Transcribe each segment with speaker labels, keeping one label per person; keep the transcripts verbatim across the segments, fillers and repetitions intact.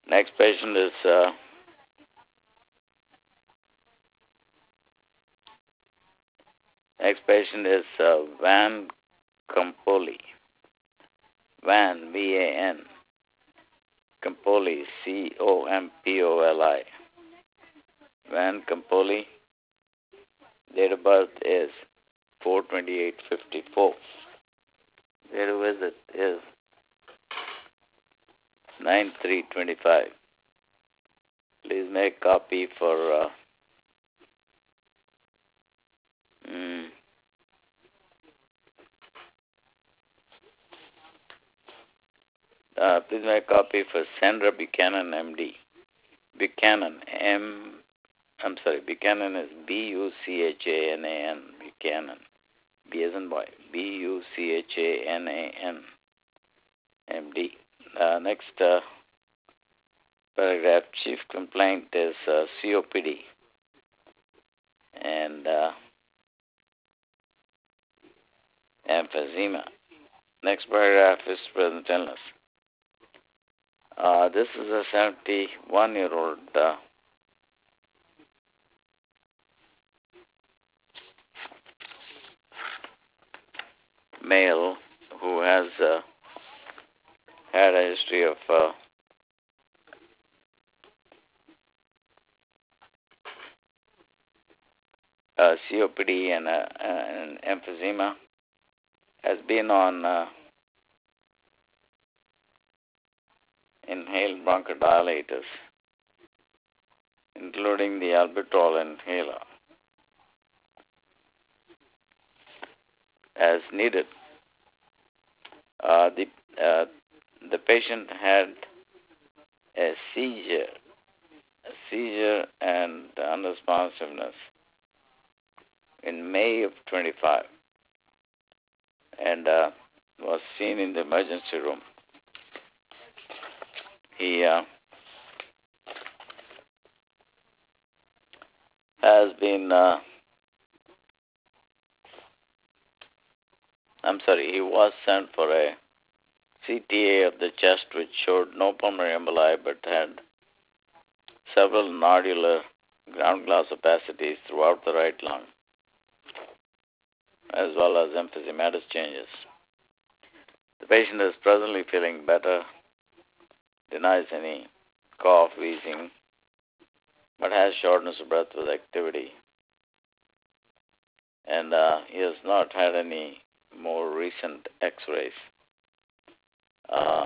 Speaker 1: Next patient is uh, next patient is uh, Van Campoli. Van V A N Campoli C O M P O L I. Van Campoli. Date of birth is four twenty-eight fifty-four. Date of visit is nine three twenty-five. Please make copy for uh, mm, uh, please make copy for Sandra Buchanan, M D. Buchanan, M. I'm sorry, Buchanan is B U C H A N A N. Buchanan, B as in boy. B U C H A N A N, M D. Uh, next uh, paragraph, chief complaint is uh, C O P D. And uh, emphysema. Next paragraph is present illness. Uh, this is a seventy-one-year-old uh, male who has uh, had a history of uh, uh, C O P D and, uh, and emphysema, has been on uh, inhaled bronchodilators, including the albuterol inhaler, as needed. Uh, the uh, the patient had a seizure, a seizure and unresponsiveness in May of twenty-five, and uh, was seen in the emergency room. He uh, has been, uh, I'm sorry, he was sent for a C T A of the chest which showed no pulmonary emboli but had several nodular ground glass opacities throughout the right lung, as well as emphysematous changes. The patient is presently feeling better, denies any cough, wheezing, but has shortness of breath with activity. And uh, he has not had any more recent x-rays. Uh,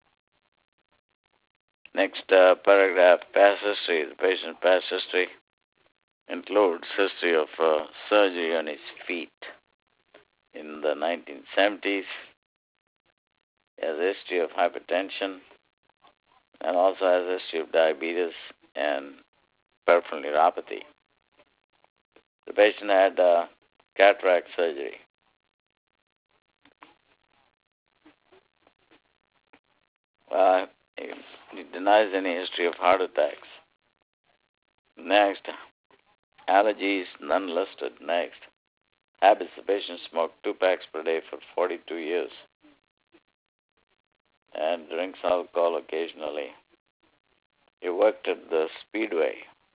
Speaker 1: next uh, paragraph, past history. The patient's past history includes history of uh, surgery on his feet in the nineteen seventies. He has a history of hypertension and also has a history of diabetes and peripheral neuropathy. The patient had uh, cataract surgery. Uh, he, he denies any history of heart attacks. Next, allergies, none listed. Next, habits. The patient smoked two packs per day for forty-two years and drinks alcohol occasionally. He worked at the Speedway.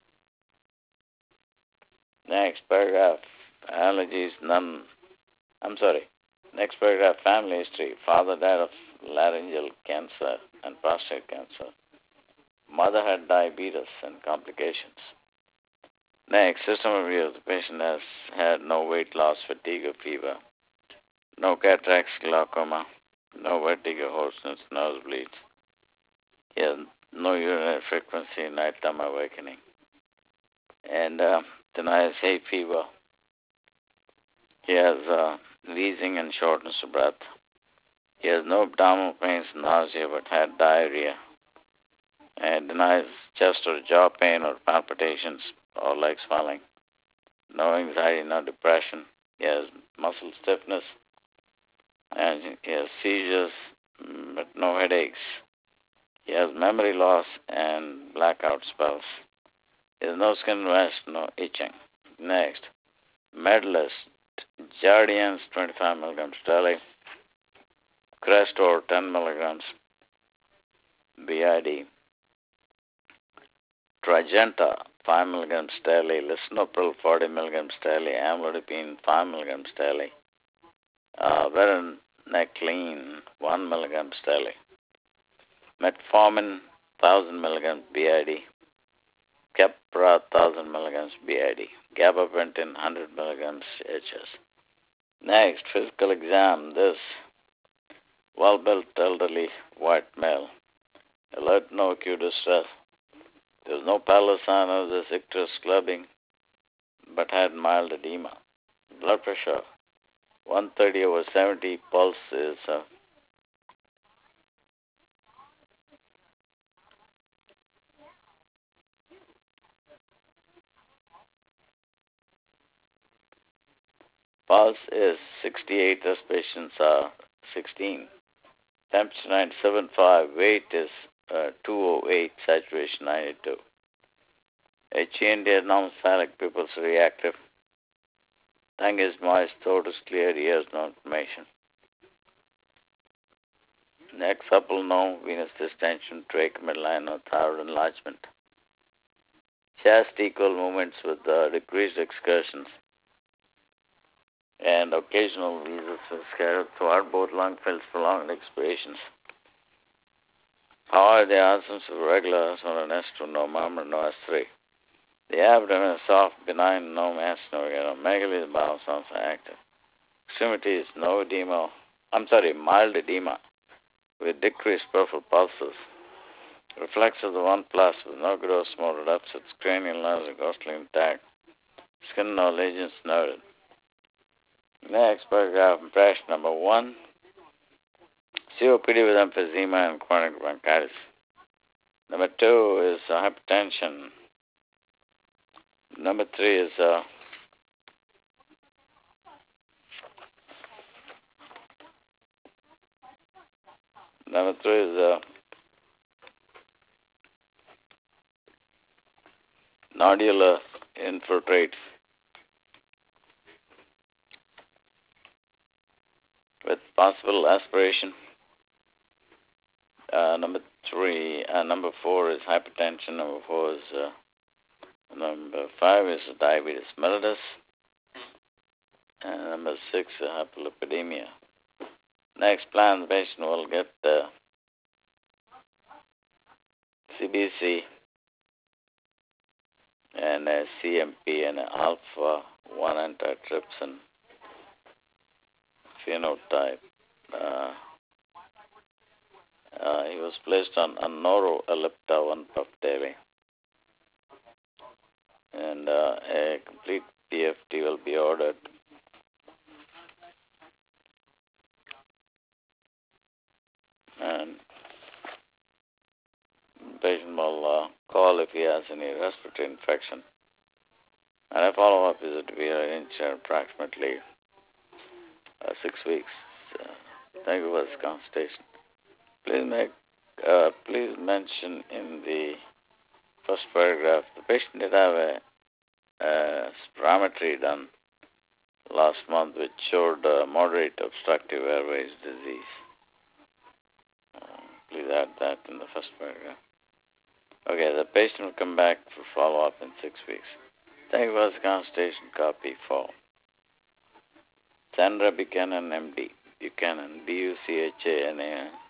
Speaker 1: Next paragraph, allergies, none. I'm sorry. Next paragraph, family history. Father died of laryngeal cancer and prostate cancer. Mother had diabetes and complications. Next, system review. The patient has had no weight loss, fatigue, or fever. No cataracts, glaucoma. No vertigo, hoarseness, nosebleeds. He has no urinary frequency, nighttime awakening. And uh, denies hay fever. He has uh, wheezing and shortness of breath. He has no abdominal pains, nausea, but had diarrhea. And denies chest or jaw pain or palpitations or leg swelling. No anxiety, no depression. He has muscle stiffness. And he has seizures, but no headaches. He has memory loss and blackout spells. He has no skin rash, no itching. Next, Medalist, Jardiance, twenty-five milligrams daily. Crestor, ten milligrams B I D. Trajanta, five milligrams daily. Lisinopril, forty milligrams daily. Amlodipine, five milligrams daily. Uh, Varenicline, one milligrams daily. Metformin, one thousand milligrams B I D. Keppra, one thousand milligrams B I D. Gabapentin, one hundred milligrams H S. Next, physical exam. This well-built elderly white male. Alert, no acute distress. There was no pallor sign of this icterus clubbing, but had mild edema. Blood pressure, one thirty over seventy. Pulse is uh, pulse is sixty-eight. Respirations are sixteen. Temperature ninety-seven point five. Weight is uh, two oh eight. Saturation ninety-two. H E N D anomphalic, pupils reactive. Tongue is moist, throat is clear, ears no inflammation. Neck supple, no venous distension, trach, midline, no thyroid enlargement. Chest equal movements with uh, decreased excursions and occasional releases scattered throughout both lung fills prolonged expirations. How are the absence of regular or an S two, no murmur, no S three? The abdomen is soft, benign, no mass, no you megaly, the bowel sounds active. Extremities, no edema, I'm sorry, mild edema with decreased peripheral pulses. Reflex of the one plus with no gross motor upsets, cranial nerves are ghostly intact. Skin no lesions noted. Next paragraph, impression number one. C O P D with emphysema and chronic bronchitis. Number two is uh, hypertension. Number three is uh, number three is uh, nodular infiltrate with possible aspiration. Uh, number three, uh, number four is hypertension. Number four is uh, number five is diabetes mellitus. And number six, uh, hyperlipidemia. Next plan, the patient will get uh, C B C and uh, C M P and alpha one antitrypsin phenotype. Uh, uh, he was placed on a Noro-Ellipta one puff daily. And uh, a complete P F T will be ordered. And the patient will uh, call if he has any respiratory infection. And a follow-up visit to be arranged in approximately uh, six weeks. Uh, thank you for this consultation. Please make, uh, please mention in the first paragraph, the patient did have a, a spirometry done last month which showed uh, moderate obstructive airways disease. Uh, please add that in the first paragraph. Okay, the patient will come back for follow-up in six weeks. Thank you for this consultation. Copy four. Sandra Buchanan, M D. Buchanan, B U C H A N A N.